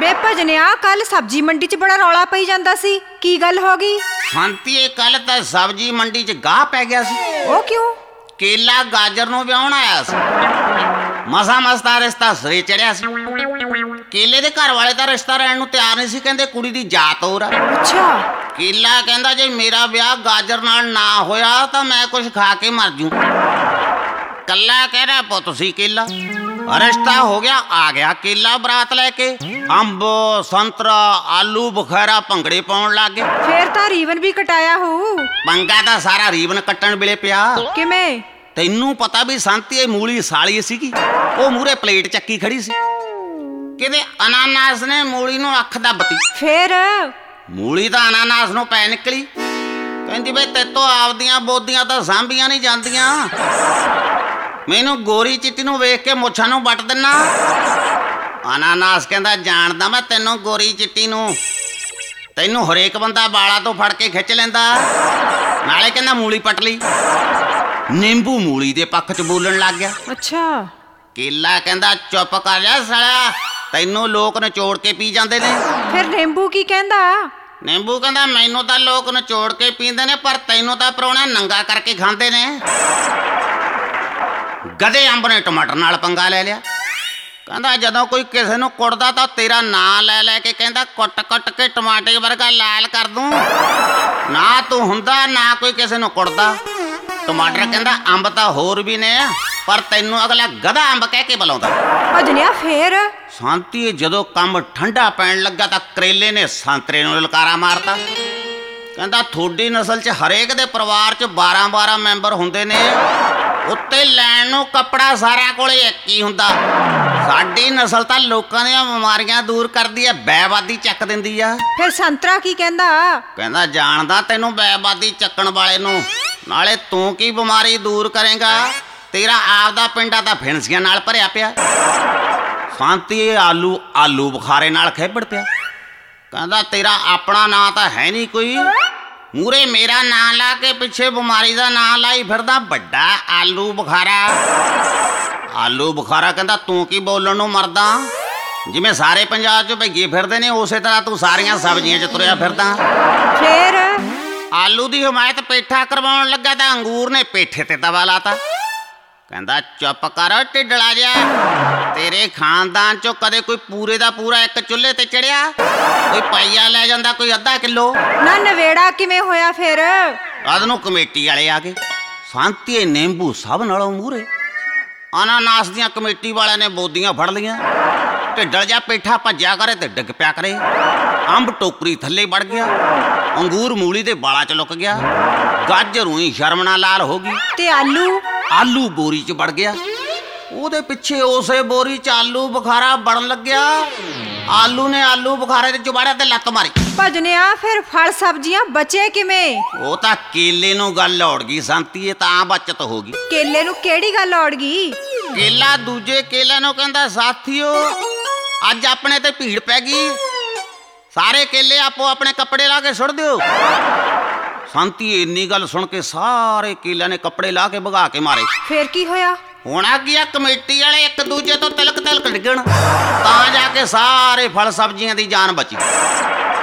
ਵੇ ਭਜਨਿਆ, ਕੱਲ ਸਬਜ਼ੀ ਮੰਡੀ 'ਚ ਬੜਾ ਰੌਲਾ ਪਈ ਜਾਂਦਾ ਸੀ, ਕੀ ਗੱਲ ਹੋ ਗਈ? ਸ਼ਾਂਤੀਏ, ਕੱਲ ਤਾਂ ਸਬਜ਼ੀ ਮੰਡੀ 'ਚ ਗਾਹ ਪੈ ਗਿਆ ਸੀ। ਉਹ ਕਿਉਂ? ਕੇਲਾ ਗਾਜਰ ਨੂੰ ਵਿਆਹੁਣ ਆਇਆ ਸੀ। ਮਸਾ ਮਸਤਾ ਰਿਸ਼ਤਾ ਸਿਰੇ ਚੜਿਆ ਸੀ। ਕੇਲੇ ਦੇ ਘਰ ਵਾਲੇ ਤਾਂ ਰਿਸ਼ਤਾ ਰਹਿਣ ਨੂੰ ਤਿਆਰ ਨਹੀਂ ਸੀ, ਕਹਿੰਦੇ ਕੁੜੀ ਦੀ ਜਾਤ ਹੋਰ ਆ। ਅੱਛਾ। ਕੇਲਾ ਕਹਿੰਦਾ ਜੇ ਮੇਰਾ ਵਿਆਹ ਗਾਜਰ ਨਾਲ ਨਾ ਹੋਇਆ ਤਾਂ ਮੈਂ ਕੁਝ ਖਾ ਕੇ ਮਰ ਜੂ। ਕੱਲਾ ਕਹਿ ਰਿਹਾ ਪੁੱਤ ਸੀ ਕੇਲਾ। ਰਿਸ਼ਤਾ ਹੋ ਗਿਆ, ਆ ਗਿਆ ਕੇਲਾ ਬਰਾਤ ਲੈ ਕੇ। ਅੰਬ, ਸੰਤਰਾ, ਆਲੂ ਬੁਖਾਰਾ ਭੰਗੜੇ ਪਾਉਣ ਲੱਗ ਗਏ। ਫੇਰ ਤਾਂ ਰੀਵਨ ਵੀ ਕਟਾਇਆ ਹੋਊ। ਪੰਗਾ ਤਾਂ ਸਾਰਾ ਰੀਵਨ ਕੱਟਣ ਵੇਲੇ ਪਿਆ। ਕਿਵੇਂ? ਤੈਨੂੰ ਪਤਾ ਵੀ ਸੰਤੀ ਮੂਲੀ ਸਾਲੀ ਸੀਗੀ, ਉਹ ਮੂਹਰੇ ਪਲੇਟ ਚੱਕੀ ਖੜੀ ਸੀ। ਕਿਤੇ ਅਨਾਨਾਸ ਨੇ ਮੂਲੀ ਨੂੰ ਅੱਖ ਦੱਬਤੀ। ਫੇਰ? ਮੂਲੀ ਤਾਂ ਅਨਾਨਾਸ ਨੂੰ ਪੈ ਨਿਕਲੀ। ਕਹਿੰਦੀ ਬਈ ਤੇਤੋਂ ਆਪਦੀਆਂ ਬੋਦੀਆਂ ਤਾਂ ਸਾਂਭੀਆਂ ਨਹੀਂ ਜਾਂਦੀਆਂ, ਮੈਨੂੰ ਗੋਰੀ ਚਿੱਟੀ ਨੂੰ ਵੇਖ ਕੇ ਮੁੱਛਾਂ ਨੂੰ ਵੱਟ ਦਿੰਨਾ। ਅਨਾਨਾਸ ਕਹਿੰਦਾ ਜਾਣਦਾ ਮੈਂ ਤੈਨੂੰ ਗੋਰੀ ਚਿੱਟੀ ਨੂੰ, ਤੈਨੂੰ ਹਰੇਕ ਬੰਦਾ ਬਾਲਾਂ ਤੋਂ ਫੜ ਕੇ ਖਿੱਚ ਲੈਂਦਾ। ਨਾਲੇ ਕਹਿੰਦਾ ਮੂਲੀ ਪੱਟ ਲਈ। ਨਿੰਬੂ ਮੂਲੀ ਦੇ ਪੱਖ 'ਚ ਬੋਲਣ ਲੱਗ ਗਿਆ। ਅੱਛਾ। ਕੇਲਾ ਕਹਿੰਦਾ ਚੁੱਪ ਕਰ ਜਾ ਸਾਲਿਆ, ਤੈਨੂੰ ਲੋਕ ਨਿਚੋੜ ਕੇ ਪੀ ਜਾਂਦੇ ਨੇ। ਫਿਰ ਨਿੰਬੂ ਕੀ ਕਹਿੰਦਾ? ਨਿੰਬੂ ਕਹਿੰਦਾ ਮੈਨੂੰ ਤਾਂ ਲੋਕ ਨਿਚੋੜ ਕੇ ਪੀਂਦੇ ਨੇ, ਪਰ ਤੈਨੂੰ ਤਾਂ ਪ੍ਰਾਹੁਣਾ ਨੰਗਾ ਕਰਕੇ ਖਾਂਦੇ ਨੇ। ਗਧੇ ਅੰਬ ਨੇ ਟਮਾਟਰ ਨਾਲ ਪੰਗਾ ਲੈ ਲਿਆ। ਕਹਿੰਦਾ ਜਦੋਂ ਕੋਈ ਕਿਸੇ ਨੂੰ ਕੁੱਟਦਾ ਤਾਂ ਤੇਰਾ ਨਾਂ ਲੈ ਲੈ ਕੇ ਕਹਿੰਦਾ ਕੁੱਟ ਕੁੱਟ ਕੇ ਟਮਾਟੇ ਵਰਗਾ ਲਾਲ ਕਰ ਦੂੰ। ਨਾ ਤੂੰ ਹੁੰਦਾ ਨਾ ਕੋਈ ਕਿਸੇ ਨੂੰ ਕੁੱਟਦਾ। ਟਮਾਟਰ ਕਹਿੰਦਾ ਅੰਬ ਤਾਂ ਹੋਰ ਵੀ ਨੇ, ਪਰ ਤੈਨੂੰ ਅਗਲਾ ਗਧਾ ਅੰਬ ਕਹਿ ਕੇ ਬੁਲਾਉਂਦਾ। ਭਜਨਿਆ ਫੇਰ? ਸ਼ਾਂਤੀ, ਜਦੋਂ ਕੰਮ ਠੰਡਾ ਪੈਣ ਲੱਗਾ ਤਾਂ ਕਰੇਲੇ ਨੇ ਸੰਤਰੇ ਨੂੰ ਲਲਕਾਰਾ ਮਾਰਤਾ। ਕਹਿੰਦਾ ਤੁਹਾਡੀ ਨਸਲ 'ਚ ਹਰੇਕ ਦੇ ਪਰਿਵਾਰ 'ਚ 12-12 ਮੈਂਬਰ ਹੁੰਦੇ ਨੇ, ਉੱਤੇ ਲੈਣ ਨੂੰ ਕੱਪੜਾ ਸਾਰਿਆਂ ਕੋਲੇ ਇੱਕ ਹੀ ਹੁੰਦਾ। ਸਾਡੀ ਨਸਲ ਤਾਂ ਲੋਕਾਂ ਦੀਆਂ ਬਿਮਾਰੀਆਂ ਦੂਰ ਕਰਦੀ ਐ, ਬੈਬਾਦੀ ਚੱਕ ਦਿੰਦੀ ਆ। ਫਿਰ ਸੰਤਰਾ ਕੀ ਕਹਿੰਦਾ? ਕਹਿੰਦਾ ਜਾਣਦਾ ਤੈਨੂੰ ਬੈਬਾਦੀ ਚੱਕਣ ਵਾਲੇ ਨੂੰ, ਨਾਲੇ ਤੂੰ ਕੀ ਬਿਮਾਰੀ ਦੂਰ ਕਰੇਗਾ, ਤੇਰਾ ਆਪਦਾ ਪਿੰਡਾ ਤਾਂ ਫਿਣਸੀਆਂ ਨਾਲ ਭਰਿਆ ਪਿਆ। ਸ਼ਾਂਤੀ ਆਲੂ ਬੁਖਾਰੇ ਨਾਲ ਖੇਬੜ ਪਿਆ। ਕਹਿੰਦਾ ਤੇਰਾ ਆਪਣਾ ਨਾਂ ਤਾਂ ਹੈ ਨਹੀਂ ਕੋਈ, ਮੂਰੇ ਮੇਰਾ ਨਾਂ ਲਾ ਕੇ ਪਿੱਛੇ ਬਿਮਾਰੀ ਦਾ ਨਾਂ ਲਾਈ ਫਿਰਦਾ, ਵੱਡਾ ਆਲੂ ਬੁਖਾਰਾ। ਆਲੂ ਬੁਖਾਰਾ ਕਹਿੰਦਾ ਤੂੰ ਕੀ ਬੋਲਣ ਨੂੰ ਮਰਦਾ, ਜਿਵੇਂ ਸਾਰੇ ਪੰਜਾਬ 'ਚ ਭਈਏ ਫਿਰਦੇ ਨੇ ਉਸੇ ਤਰ੍ਹਾਂ ਤੂੰ ਸਾਰੀਆਂ ਸਬਜ਼ੀਆਂ 'ਚ ਤੁਰਿਆ ਫਿਰਦਾ। ਫੇਰ? ਆਲੂ ਦੀ ਹਮਾਇਤ ਪੇਠਾ ਕਰਵਾਉਣ ਲੱਗਾ ਤਾਂ ਅੰਗੂਰ ਨੇ ਪੇਠੇ ਤੇ ਤਵਾ ਲਾਤਾ। ਕਹਿੰਦਾ ਚੁੱਪ ਕਰ ਢਿੱਡਲਾ ਜਿਹਾ, ਤੇਰੇ ਖਾਨਦਾਨ 'ਚੋਂ ਕਦੇ ਕੋਈ ਪੂਰੇ ਦਾ ਪੂਰਾ ਇੱਕ ਚੁੱਲ੍ਹੇ ਤੇ ਚੜਿਆ? ਕੋਈ ਪਾਈਆ ਲੈ ਜਾਂਦਾ, ਕੋਈ ਅੱਧਾ ਕਿਲੋ। ਨਾ ਨਵੇੜਾ ਕਿਵੇਂ ਹੋਇਆ ਫਿਰ? ਅਦ ਨੂੰ ਕਮੇਟੀ ਵਾਲੇ ਆ ਗਏ। ਸ਼ਾਂਤੀ ਨਿੰਬੂ ਸਭ ਨਾਲੋਂ ਮੂਹਰੇ। ਅਨਾਨਾਸ ਦੀਆਂ ਕਮੇਟੀ ਵਾਲਿਆਂ ਨੇ ਬੋਦੀਆਂ ਫੜ ਲਈਆਂ। ਢਿੱਡਲ ਜਿਹਾ ਪੇਠਾ ਭੱਜਿਆ ਕਰੇ ਤੇ ਡਿੱਗ ਪਿਆ ਕਰੇ। ਅੰਬ ਟੋਕਰੀ ਥੱਲੇ ਵੜ ਗਿਆ, ਅੰਗੂਰ ਮੂਲੀ ਦੇ ਬਾਲਾਂ 'ਚ ਲੁਕ ਗਿਆ, ਗਾਜਰ ਉਹੀ ਸ਼ਰਮ ਨਾਲ ਲਾਲ ਹੋ ਗਈ। ਤੇ ਆਲੂ ਬੋਰੀ 'ਚ ਵੜ ਗਿਆ। ਉਹਦੇ ਪਿੱਛੇ ਉਸੇ ਬੋਰੀ 'ਚ ਆਲੂ ਬੁਖਾਰਾ ਬਣਨ ਲੱਗਿਆ। ਆਲੂ ਨੇ ਆਲੂ ਬੁਖਾਰੇ 'ਤੇ ਜੁਬਾੜਿਆ ਤੇ ਲੱਤ ਮਾਰੀ। ਭਜਨਿਆ ਫਿਰ ਫਲ ਸਬਜ਼ੀਆਂ ਬਚੇ ਕਿਵੇਂ? ਉਹ ਤਾਂ ਕੇਲੇ ਨੂੰ ਗੱਲ ਔੜ ਗਈ ਸ਼ਾਂਤੀ, ਤਾਂ ਬਚਤ ਹੋ ਗਈ। ਕੇਲੇ ਨੂੰ ਕਿਹੜੀ ਗੱਲ ਔੜ ਗਈ? ਕੇਲਾ ਦੂਜੇ ਕੇਲੇ ਨੂੰ ਕਹਿੰਦਾ ਸਾਥੀਓ ਅੱਜ ਆਪਣੇ ਤੇ ਭੀੜ ਪੈ ਗਈ, ਸਾਰੇ ਕੇਲੇ ਆਪੋ ਆਪਣੇ ਕੱਪੜੇ ਲਾ ਕੇ ਸੁੱਟ ਦਿਓ। ਸ਼ਾਂਤੀ ਇੰਨੀ ਗੱਲ ਸੁਣ ਕੇ ਸਾਰੇ ਕੇਲਿਆਂ ਨੇ ਕੱਪੜੇ ਲਾ ਕੇ ਭਗਾ ਕੇ ਮਾਰੇ। ਫੇਰ ਕੀ ਹੋਇਆ? ਹੁਣ ਆ ਗਿਆ ਕਮੇਟੀ ਵਾਲੇ ਇੱਕ ਦੂਜੇ ਤੋਂ ਤਿਲਕ ਤਿਲਕ ਡਿੱਗਣ, ਤਾਂ ਜਾ ਕੇ ਸਾਰੇ ਫਲ ਸਬਜ਼ੀਆਂ ਦੀ ਜਾਨ ਬਚੀ।